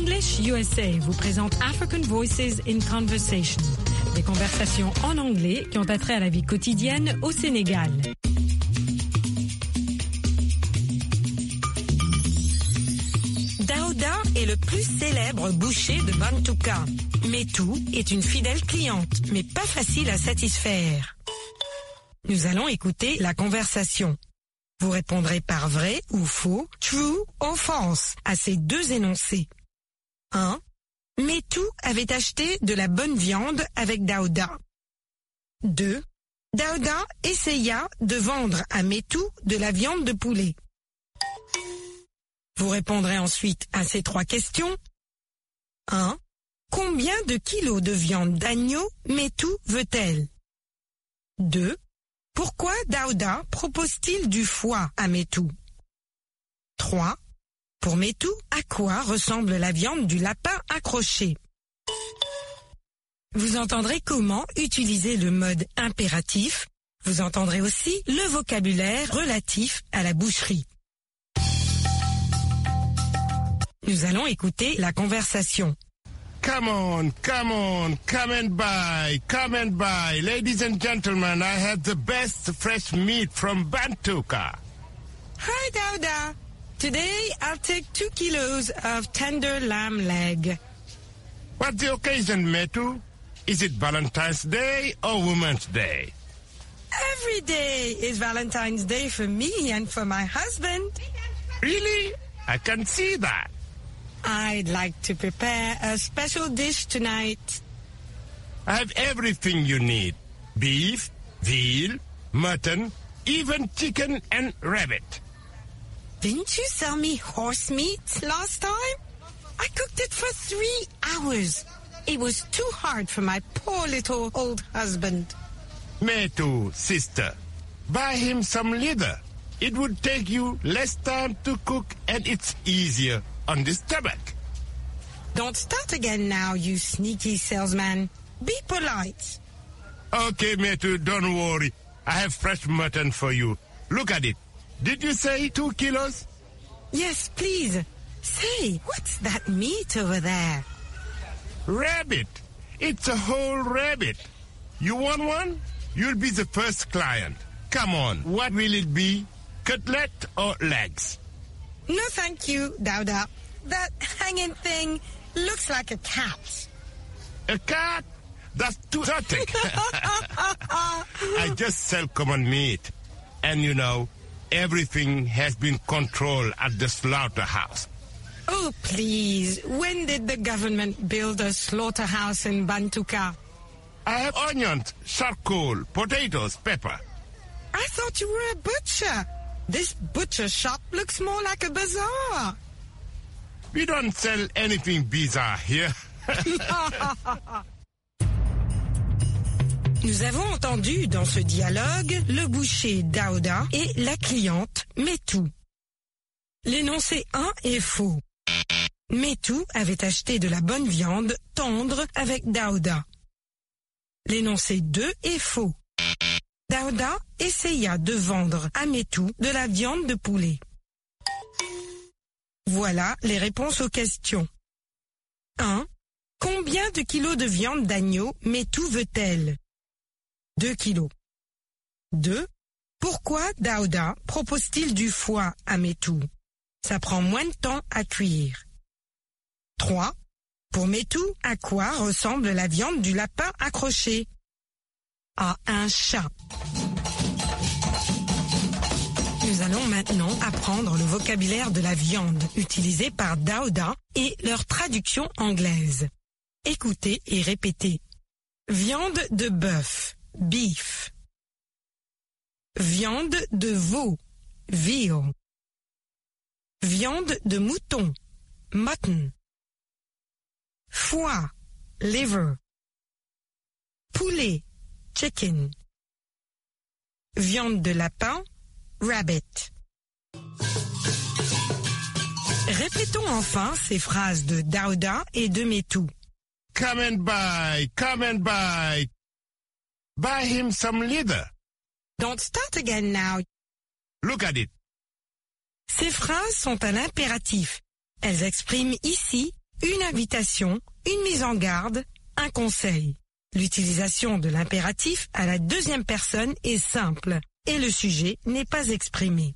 English USA vous présente African Voices in Conversation, des conversations en anglais qui ont attrait à la vie quotidienne au Sénégal. Daouda est le plus célèbre boucher de Bantouka. Metou est une fidèle cliente, mais pas facile à satisfaire. Nous allons écouter la conversation. Vous répondrez par vrai ou faux, true ou false, à ces deux énoncés. 1. Metou avait acheté de la bonne viande avec Daouda. 2. Daouda essaya de vendre à Metou de la viande de poulet. Vous répondrez ensuite à ces trois questions. 1. Combien de kilos de viande d'agneau Metou veut-elle? 2. Pourquoi Daouda propose-t-il du foie à Metou? 3. Pour Metou, à quoi ressemble la viande du lapin accroché? Vous entendrez comment utiliser le mode impératif. Vous entendrez aussi le vocabulaire relatif à la boucherie. Nous allons écouter la conversation. Come on, come and buy. Ladies and gentlemen, I have the best fresh meat from Bantouka. Hi, Daouda. Today, I'll take 2 kilos of tender lamb leg. What's the occasion, Metu? Is it Valentine's Day or Women's Day? Every day is Valentine's Day for me and for my husband. Really? I can see that. I'd like to prepare a special dish tonight. I have everything you need. Beef, veal, mutton, even chicken and rabbit. Didn't you sell me horse meat last time? I cooked it for 3 hours. It was too hard for my poor little old husband. Metu, sister, buy him some leather. It would take you less time to cook and it's easier on the stomach. Don't start again now, you sneaky salesman. Be polite. Okay, Metu, don't worry. I have fresh mutton for you. Look at it. Did you say 2 kilos? Yes, please. Say, what's that meat over there? Rabbit. It's a whole rabbit. You want one? You'll be the first client. Come on, what will it be? Cutlet or legs? No, thank you, Daouda. That hanging thing looks like a cat. A cat? That's too exotic. I just sell common meat. And you know, everything has been controlled at the slaughterhouse. Oh, please. When did the government build a slaughterhouse in Bantouka? I have onions, charcoal, potatoes, pepper. I thought you were a butcher. This butcher shop looks more like a bazaar. We don't sell anything bizarre here. Nous avons entendu dans ce dialogue le boucher Daouda et la cliente Metou. L'énoncé 1 est faux. Metou avait acheté de la bonne viande tendre avec Daouda. L'énoncé 2 est faux. Daouda essaya de vendre à Metou de la viande de poulet. Voilà les réponses aux questions. 1. Combien de kilos de viande d'agneau Metou veut-elle? 2 kilos. 2. Pourquoi Daouda propose-t-il du foie à Metou? Ça prend moins de temps à cuire. 3. Pour Metou, à quoi ressemble la viande du lapin accroché? À un chat. Nous allons maintenant apprendre le vocabulaire de la viande utilisé par Daouda et leur traduction anglaise. Écoutez et répétez. Viande de bœuf, beef. Viande de veau, veal. Viande de mouton, mutton. Foie, liver. Poulet, chicken. Viande de lapin, rabbit. Répétons enfin ces phrases de Daouda et de Metou. Come and buy, come and buy. Buy him some leather. Don't start again now. Look at it. Ces phrases sont à l'impératif. Elles expriment ici une invitation, une mise en garde, un conseil. L'utilisation de l'impératif à la deuxième personne est simple et le sujet n'est pas exprimé.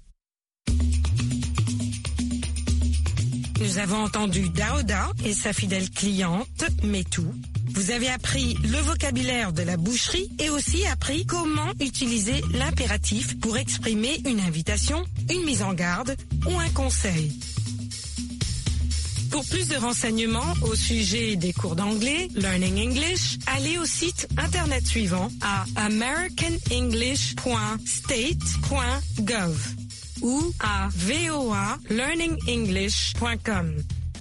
Nous avons entendu Daouda et sa fidèle cliente, Metou. Vous avez appris le vocabulaire de la boucherie et aussi appris comment utiliser l'impératif pour exprimer une invitation, une mise en garde ou un conseil. Pour plus de renseignements au sujet des cours d'anglais, Learning English, allez au site internet suivant à americanenglish.state.gov ou à voalearningenglish.com.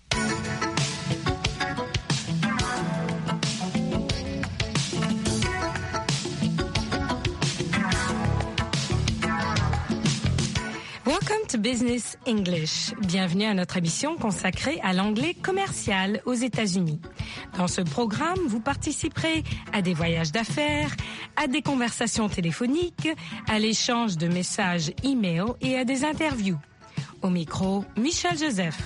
Welcome to Business English. Bienvenue à notre émission consacrée à l'anglais commercial aux États-Unis. Dans ce programme, vous participerez à des voyages d'affaires, à des conversations téléphoniques, à l'échange de messages e-mail et à des interviews. Au micro, Michel Joseph.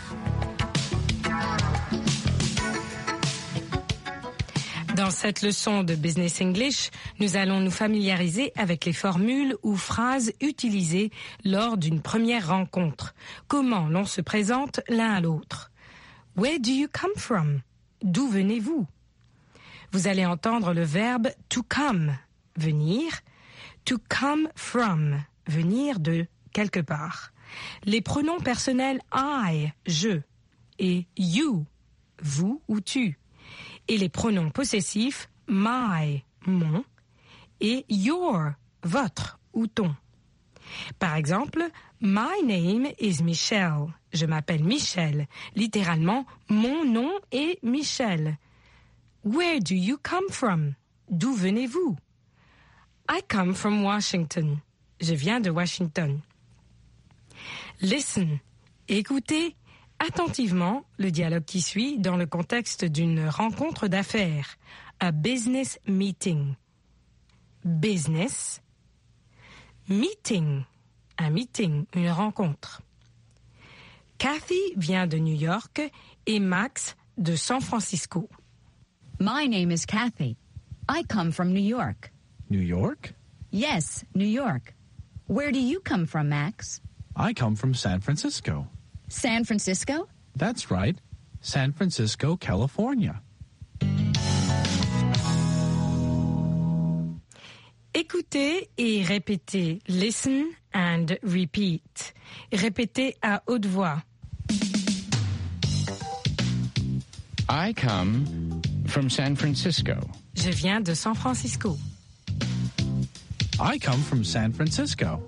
Dans cette leçon de Business English, nous allons nous familiariser avec les formules ou phrases utilisées lors d'une première rencontre. Comment l'on se présente l'un à l'autre. Where do you come from? D'où venez-vous? Vous allez entendre le verbe to come, venir, to come from, venir de quelque part. Les pronoms personnels I, je, et you, vous ou tu. Et les pronoms possessifs my, mon, et your, votre ou ton. Par exemple, my name is Michelle. Je m'appelle Michel. Littéralement, mon nom est Michel. Where do you come from? D'où venez-vous? I come from Washington. Je viens de Washington. Listen. Écoutez attentivement le dialogue qui suit dans le contexte d'une rencontre d'affaires. A business meeting. Business. Meeting. Un meeting, une rencontre. Kathy vient de New York et Max de San Francisco. My name is Kathy. I come from New York. New York? Yes, New York. Where do you come from, Max? I come from San Francisco. San Francisco? That's right. San Francisco, California. Écoutez et répétez. Listen and repeat. Répétez à haute voix. I come from San Francisco. Je viens de San Francisco. I come from San Francisco.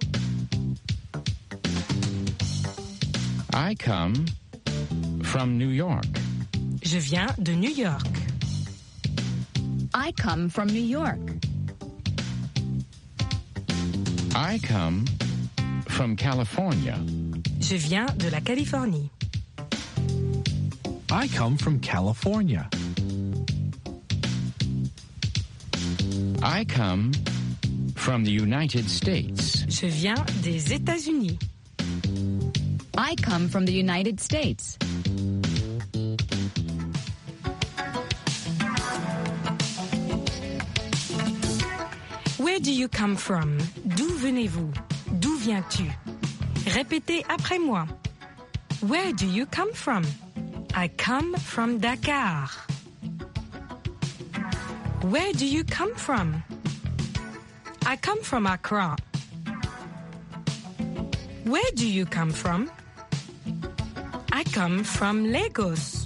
I come from New York. Je viens de New York. I come from New York. I come from California. Je viens de la Californie. I come from California. I come from the United States. Je viens des États-Unis. I come from the United States. Where do you come from? D'où venez-vous? D'où viens-tu? Répétez après moi. Where do you come from? I come from Dakar. Where do you come from? I come from Accra. Where do you come from? I come from Lagos.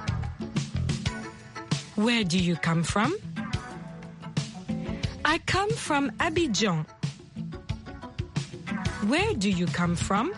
Where do you come from? I come from Abidjan. Where do you come from?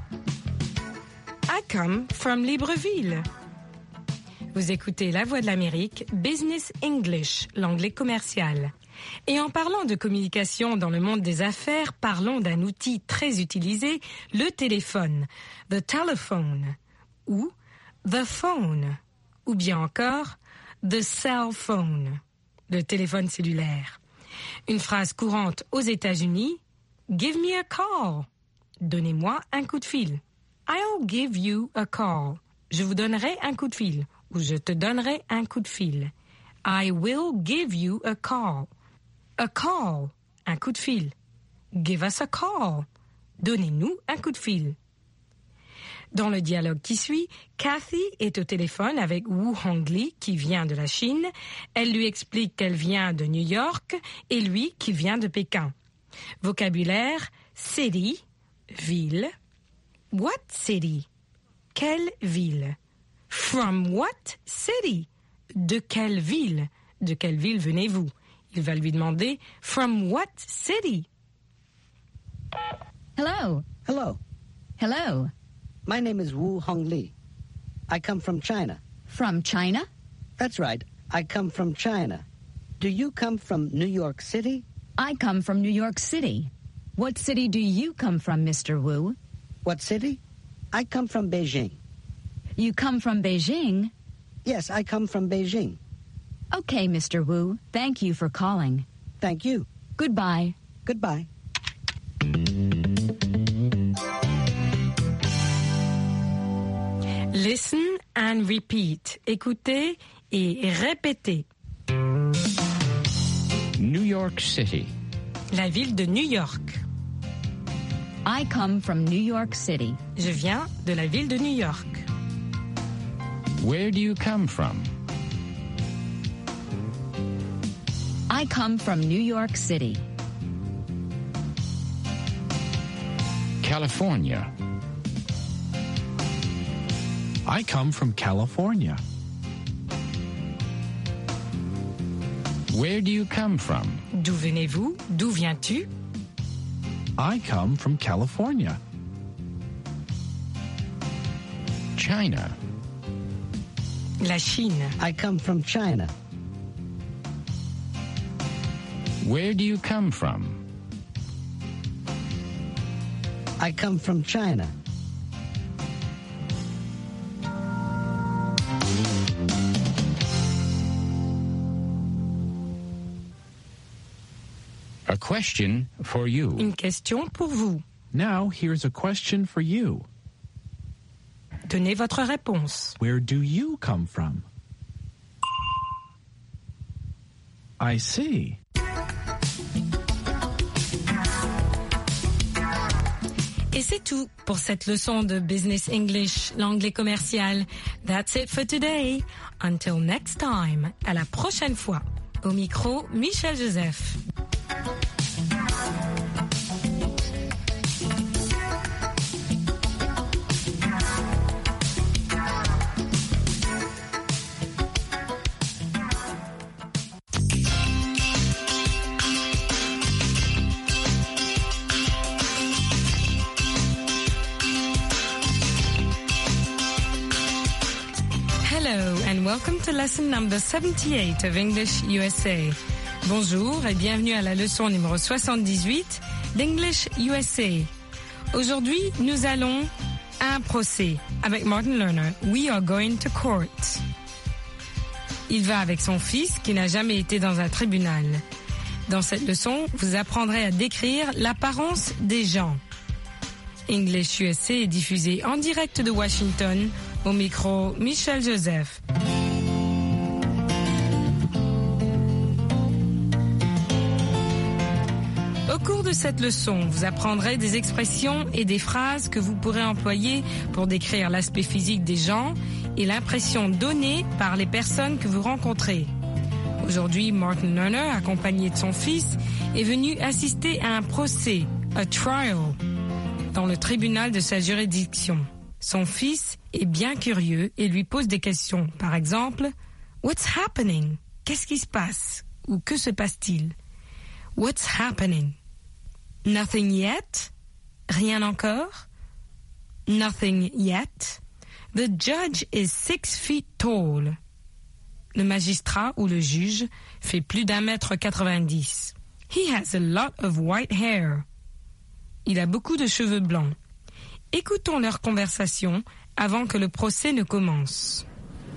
I come from Libreville. Vous écoutez La Voix de l'Amérique, Business English, l'anglais commercial. Et en parlant de communication dans le monde des affaires, parlons d'un outil très utilisé, le téléphone, the telephone, ou the phone, ou bien encore the cell phone, le téléphone cellulaire. Une phrase courante aux États-Unis, give me a call, donnez-moi un coup de fil. I'll give you a call, je vous donnerai un coup de fil, ou je te donnerai un coup de fil. I will give you a call. A call, un coup de fil. Give us a call. Donnez-nous un coup de fil. Dans le dialogue qui suit, Kathy est au téléphone avec Wu Hongli qui vient de la Chine. Elle lui explique qu'elle vient de New York et lui qui vient de Pékin. Vocabulaire, city, ville. What city? Quelle ville? From what city? De quelle ville? De quelle ville venez-vous? Il va lui demander from what city? Hello. Hello. Hello. My name is Wu Hongli. I come from China. From China? That's right. I come from China. Do you come from New York City? I come from New York City. What city do you come from, Mr. Wu? What city? I come from Beijing. You come from Beijing? Yes, I come from Beijing. Okay, Mr. Wu. Thank you for calling. Thank you. Goodbye. Goodbye. Listen and repeat. Écoutez et répétez. New York City. La ville de New York. I come from New York City. Je viens de la ville de New York. Where do you come from? I come from New York City. California. I come from California. Where do you come from? D'où venez-vous? D'où viens-tu? I come from California. China. La Chine. I come from China. Where do you come from? I come from China. A question for you. Une question pour vous. Now, here's a question for you. Donnez votre réponse. Where do you come from? I see. Et c'est tout pour cette leçon de Business English, l'anglais commercial. That's it for today. Until next time. À la prochaine fois. Au micro, Michel Joseph. Hello and welcome to lesson number 78 of English USA. Bonjour et bienvenue à la leçon numéro 78 d'English USA. Aujourd'hui, nous allons à un procès avec Martin Lerner. We are going to court. Il va avec son fils qui n'a jamais été dans un tribunal. Dans cette leçon, vous apprendrez à décrire l'apparence des gens. English USA est diffusé en direct de Washington. Au micro, Michel Joseph. Au cours de cette leçon, vous apprendrez des expressions et des phrases que vous pourrez employer pour décrire l'aspect physique des gens et l'impression donnée par les personnes que vous rencontrez. Aujourd'hui, Martin Lerner, accompagné de son fils, est venu assister à un procès, a trial, dans le tribunal de sa juridiction. Son fils est bien curieux et lui pose des questions. Par exemple, « What's happening ?» Qu'est-ce qui se passe? Ou que se passe-t-il? « What's happening ?» Nothing yet? Rien encore? Nothing yet? The judge is 6 feet tall. Le magistrat ou le juge fait plus d'1,90 m. He has a lot of white hair. Il a beaucoup de cheveux blancs. Écoutons leur conversation avant que le procès ne commence.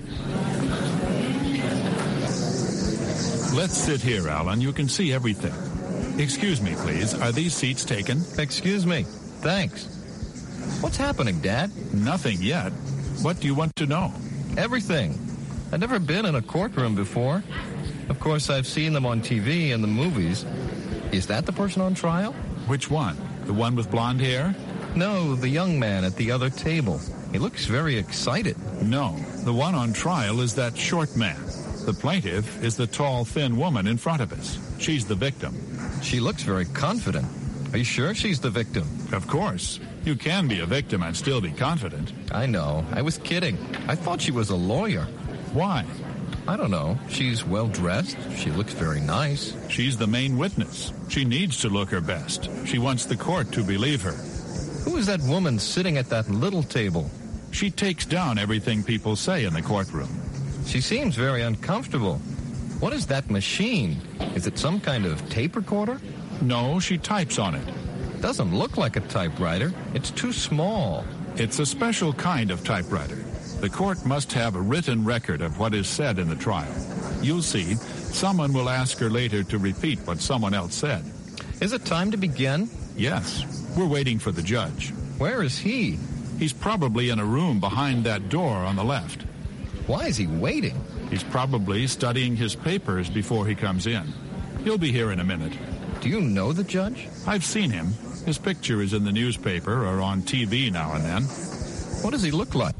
Let's sit here, Alan. You can see everything. Excuse me, please. Are these seats taken? Excuse me. Thanks. What's happening, Dad? Nothing yet. What do you want to know? Everything. I've never been in a courtroom before. Of course, I've seen them on TV and the movies. Is that the person on trial? Which one? The one with blonde hair? No, the young man at the other table. He looks very excited. No, the one on trial is that short man. The plaintiff is the tall, thin woman in front of us. She's the victim. She looks very confident. Are you sure she's the victim? Of course. You can be a victim and still be confident. I know. I was kidding. I thought she was a lawyer. Why? I don't know. She's well dressed. She looks very nice. She's the main witness. She needs to look her best. She wants the court to believe her. Who is that woman sitting at that little table? She takes down everything people say in the courtroom. She seems very uncomfortable. What is that machine? Is it some kind of tape recorder? No, she types on it. Doesn't look like a typewriter. It's too small. It's a special kind of typewriter. The court must have a written record of what is said in the trial. You'll see, someone will ask her later to repeat what someone else said. Is it time to begin? Yes. We're waiting for the judge. Where is he? He's probably in a room behind that door on the left. Why is he waiting? He's probably studying his papers before he comes in. He'll be here in a minute. Do you know the judge? I've seen him. His picture is in the newspaper or on TV now and then. What does he look like?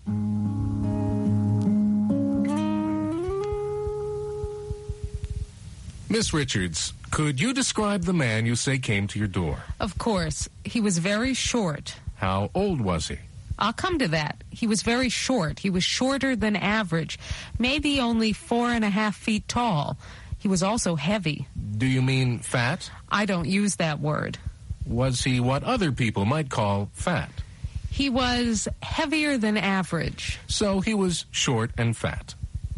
Miss Richards, could you describe the man you say came to your door? Of course. He was very short. How old was he? I'll come to that. He was very short. He was shorter than average, maybe only 4.5 feet tall. He was also heavy. Do you mean fat? I don't use that word. Was he what other people might call fat? He was heavier than average. So he was short and fat.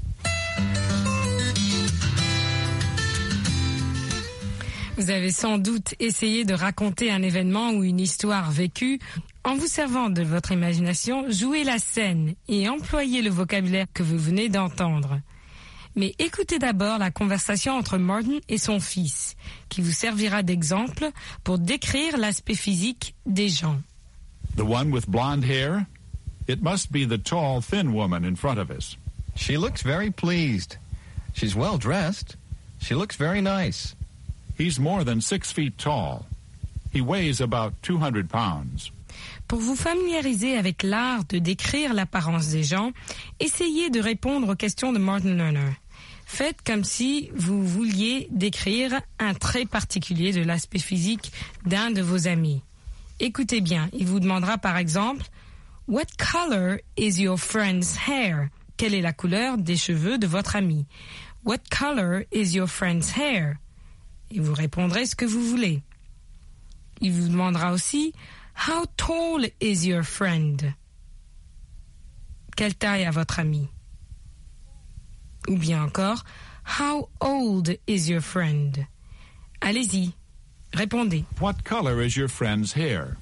Vous avez sans doute essayé de raconter un événement ou une histoire vécue. En vous servant de votre imagination, jouez la scène et employez le vocabulaire que vous venez d'entendre. Mais écoutez d'abord la conversation entre Martin et son fils, qui vous servira d'exemple pour décrire l'aspect physique des gens. The one with blonde hair? It must be the tall, thin woman in front of us. She looks very pleased. She's well dressed. She looks very nice. He's more than 6 feet tall. He weighs about 200 pounds. Pour vous familiariser avec l'art de décrire l'apparence des gens, essayez de répondre aux questions de Martin Lerner. Faites comme si vous vouliez décrire un trait particulier de l'aspect physique d'un de vos amis. Écoutez bien, il vous demandera par exemple « What color is your friend's hair ?» Quelle est la couleur des cheveux de votre ami? « What color is your friend's hair ?» Et vous répondrez ce que vous voulez. Il vous demandera aussi « How tall is your friend ?» Quelle taille a votre ami? Ou bien encore « How old is your friend ?» Allez-y, répondez. What color is your friend's hair?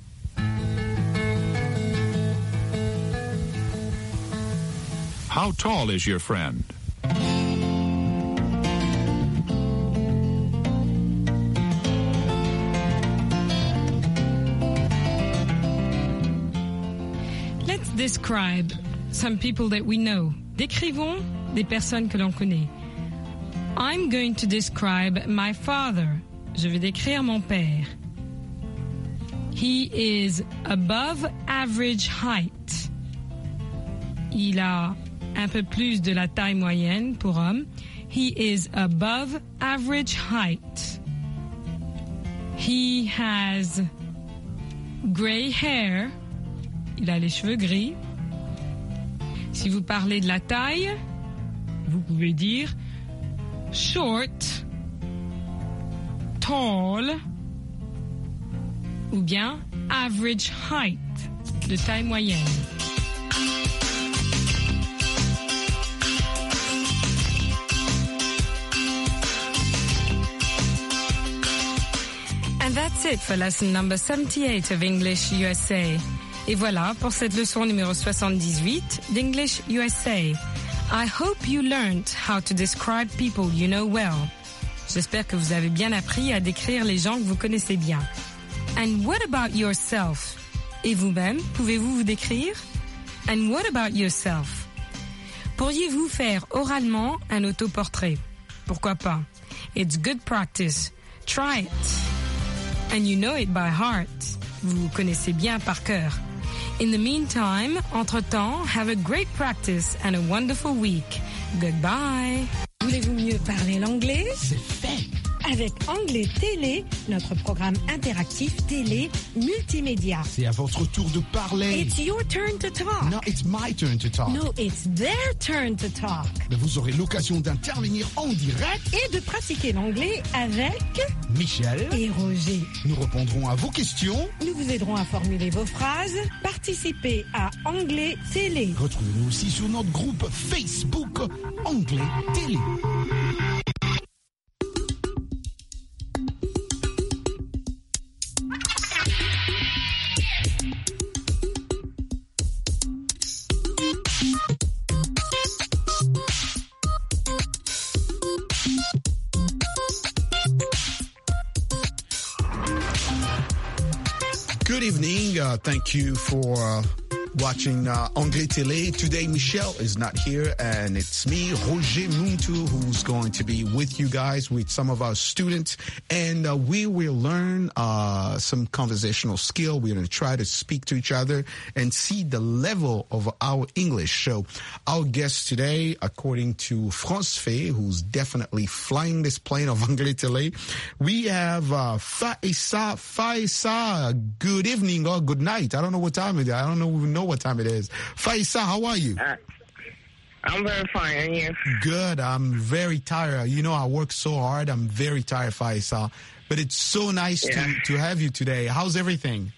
How tall is your friend? Let's describe some people that we know. Décrivons des personnes que l'on connaît. I'm going to describe my father. Je vais décrire mon père. He is above average height. Il a un peu plus de la taille moyenne pour homme. He is above average height. He has gray hair. Il a les cheveux gris. Si vous parlez de la taille, vous pouvez dire short, tall, ou bien average height, de taille moyenne. And that's it for lesson number 78 of English USA. Et voilà pour cette leçon numéro 78 d'English USA. I hope you learned how to describe people you know well. J'espère que vous avez bien appris à décrire les gens que vous connaissez bien. And what about yourself? Et vous-même, pouvez-vous vous décrire? And what about yourself? Pourriez-vous faire oralement un autoportrait? Pourquoi pas? It's good practice. Try it. And you know it by heart. Vous connaissez bien par cœur. In the meantime, entre-temps, have a great practice and a wonderful week. Goodbye. Voulez-vous mieux parler l'anglais? C'est fait. Avec Anglais Télé, notre programme interactif télé multimédia. C'est à votre tour de parler. It's your turn to talk. No, it's my turn to talk. No, it's their turn to talk. Mais vous aurez l'occasion d'intervenir en direct et de pratiquer l'anglais avec Michel et Roger. Nous répondrons à vos questions. Nous vous aiderons à formuler vos phrases. Participez à Anglais Télé. Retrouvez-nous aussi sur notre groupe Facebook Anglais Télé. Good evening. Thank you for watching Anglais Télé. Today, Michelle is not here, and it's me, Roger Muntu, who's going to be with you guys with some of our students, and we will learn some conversational skill. We're going to try to speak to each other and see the level of our English. So our guest today, according to France Fay, who's definitely flying this plane of Anglais Télé, we have Faisa. Faisa, good evening or good night. I don't know what time it is. I don't even know what time it is. Faisa, how are you? I'm very fine, and you? Good. I'm very tired. You know, I work so hard. I'm very tired, Faisa. But it's so nice to have you today. How's everything?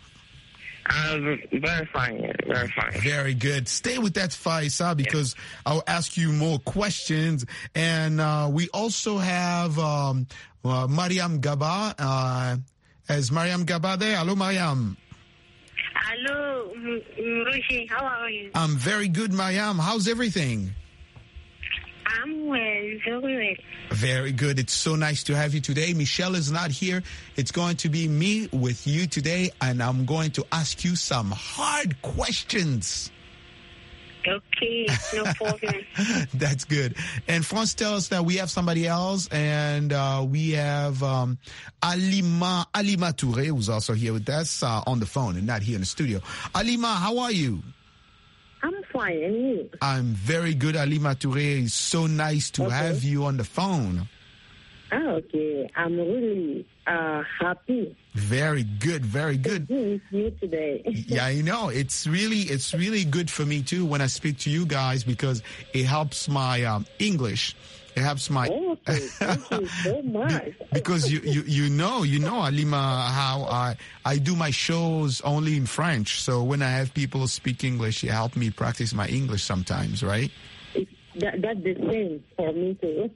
Very fine, very fine. Very good. Stay with that, Faisa, because I'll ask you more questions. And we also have Mariam Gaba. Is Mariam Gaba there? Hello, Mariam. Hello, Roger. How are you? I'm very good, Mariam. How's everything? I'm well, very well. Very good. It's so nice to have you today. Michelle is not here. It's going to be me with you today, and I'm going to ask you some hard questions. Okay, no problem. That's good. And France tells us that we have somebody else, and we have Alima Touré, who's also here with us on the phone and not here in the studio. Alima, how are you? I'm fine, and you? I'm very good, Alima Touré. It's so nice to have you on the phone. Oh, okay. I'm really happy. Very good, very good. To be with you today. Yeah, I know. It's really good for me too when I speak to you guys because it helps my English. It helps my. Okay, thank you so much. Because you know, Alima, how I do my shows only in French. So when I have people speak English, it helps me practice my English sometimes, right? That's the same for me too.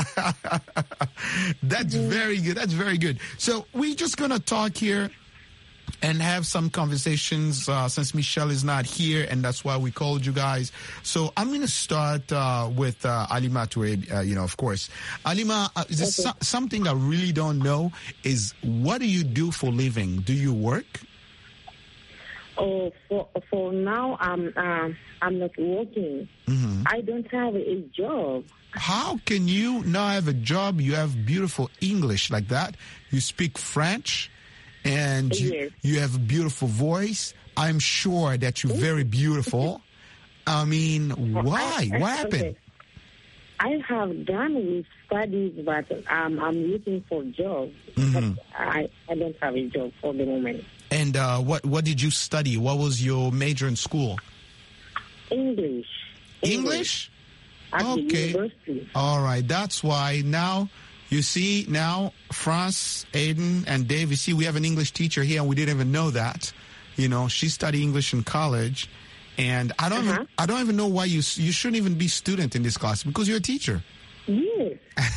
That's very good. That's very good. So we're just going to talk here and have some conversations since Michelle is not here, and that's why we called you guys. So I'm going to start with Alima Touré, of course. Alima, something I really don't know is what do you do for living? Do you work? Oh, for now, I'm not working. Mm-hmm. I don't have a job. How can you not have a job? You have beautiful English like that. You speak French, and you have a beautiful voice. I'm sure that you're very beautiful. I mean, why? What happened? Okay. I have done with studies, but I'm looking for a job. Mm-hmm. But I don't have a job for the moment. And what did you study? What was your major in school? English. English? At the university. All right. That's why now, you see, now France, Aiden, and Dave, you see, we have an English teacher here, and we didn't even know that. You know, she studied English in college. And I don't even know why you shouldn't even be student in this class because you're a teacher. Yes.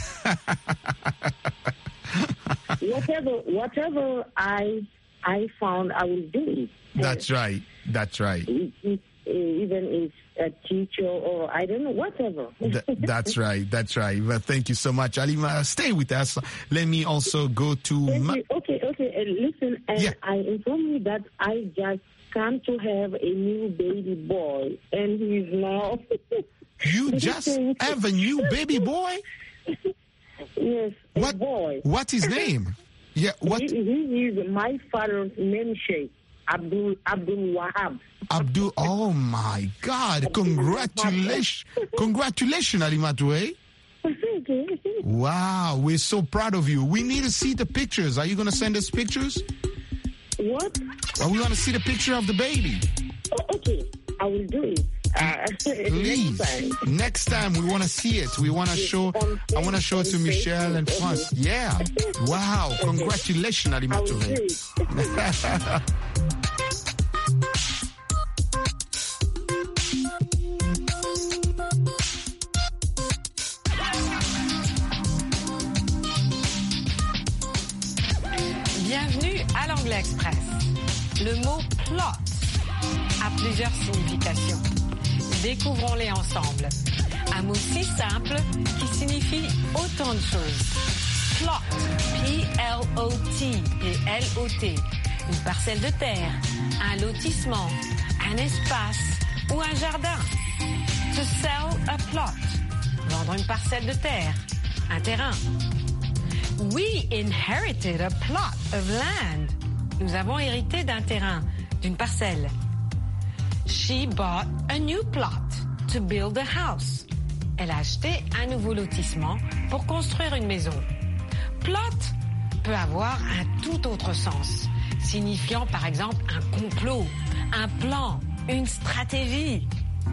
whatever I found, I will do it. That's right. That's right. Even if a teacher or I don't know, whatever. That's right. That's right. Well, thank you so much, Alima. Stay with us. Let me also go to. Okay. Listen, I inform you that I just come to have a new baby boy, and he's now You just have a new baby boy? Yes, a boy. What's his name? Yeah, what? He is my father's namesake, Abdul Wahab. Abdul, oh my God! Congratulations, Alimatu. Wow, we're so proud of you. We need to see the pictures. Are you going to send us pictures? What? Are we going to see the picture of the baby? Oh, okay, I will do it. Please. Next time we want to see it. We want to show. I want to show it to Michelle and France. Yeah. Wow. Congratulations, Alimatu. Bienvenue à l'Anglais Express. Le mot plot a plusieurs significations. Découvrons-les ensemble. Un mot si simple qui signifie autant de choses. Plot, P-L-O-T, P-L-O-T. Une parcelle de terre, un lotissement, un espace ou un jardin. To sell a plot, vendre une parcelle de terre, un terrain. We inherited a plot of land. Nous avons hérité d'un terrain, d'une parcelle. She bought a new plot to build a house. Elle a acheté un nouveau lotissement pour construire une maison. Plot peut avoir un tout autre sens, signifiant par exemple un complot, un plan, une stratégie.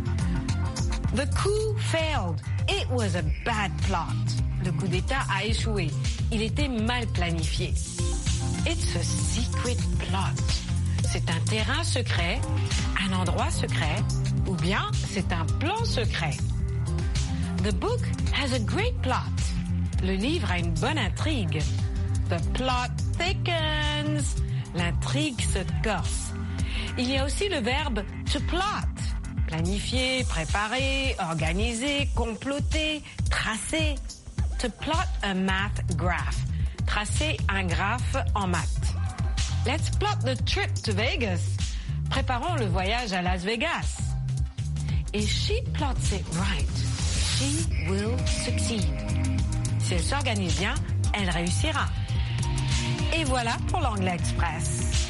The coup failed. It was a bad plot. Le coup d'État a échoué. Il était mal planifié. It's a secret plot. C'est un terrain secret, un endroit secret, ou bien c'est un plan secret. The book has a great plot. Le livre a une bonne intrigue. The plot thickens. L'intrigue se corse. Il y a aussi le verbe to plot. Planifier, préparer, organiser, comploter, tracer. To plot a math graph. Tracer un graphe en maths. Let's plot the trip to Vegas. Préparons le voyage à Las Vegas. If she plots it right, she will succeed. Si elle s'organise bien, elle réussira. Et voilà pour l'Anglais Express.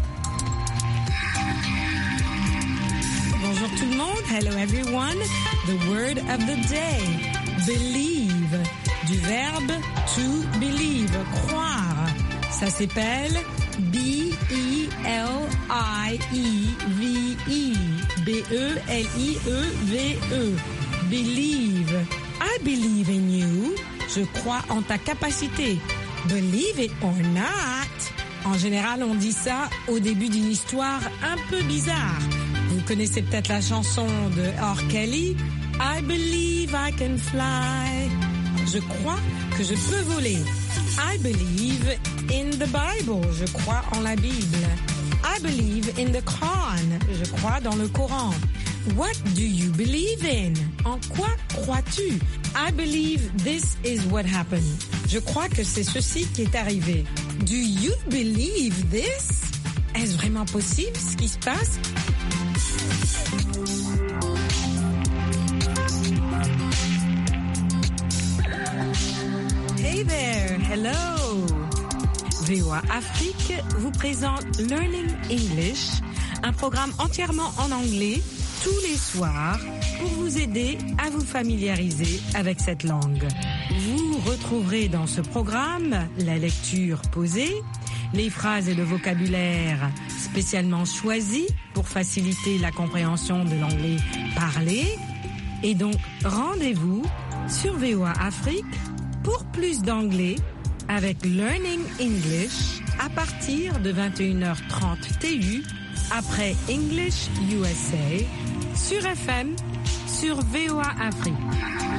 Bonjour tout le monde. Hello everyone. The word of the day. Believe. Du verbe to believe. Croire. Ça s'appelle B-E-L-I-E-V-E. B-E-L-I-E-V-E. Believe. I believe in you. Je crois en ta capacité. Believe it or not. En général, on dit ça au début d'une histoire un peu bizarre. Vous connaissez peut-être la chanson de R. Kelly. I believe I can fly. Je crois que je peux voler. I believe in the Bible. Je crois en la Bible. I believe in the Quran. Je crois dans le Coran. What do you believe in? En quoi crois-tu? I believe this is what happened. Je crois que c'est ceci qui est arrivé. Do you believe this? Est-ce vraiment possible ce qui se passe? Hey there, hello! VOA Afrique vous présente Learning English, un programme entièrement en anglais tous les soirs pour vous aider à vous familiariser avec cette langue. Vous retrouverez dans ce programme la lecture posée, les phrases et le vocabulaire spécialement choisis pour faciliter la compréhension de l'anglais parlé. Et donc, rendez-vous sur VOA Afrique pour plus d'anglais avec Learning English à partir de 21h30 TU après English USA sur FM sur VOA Afrique.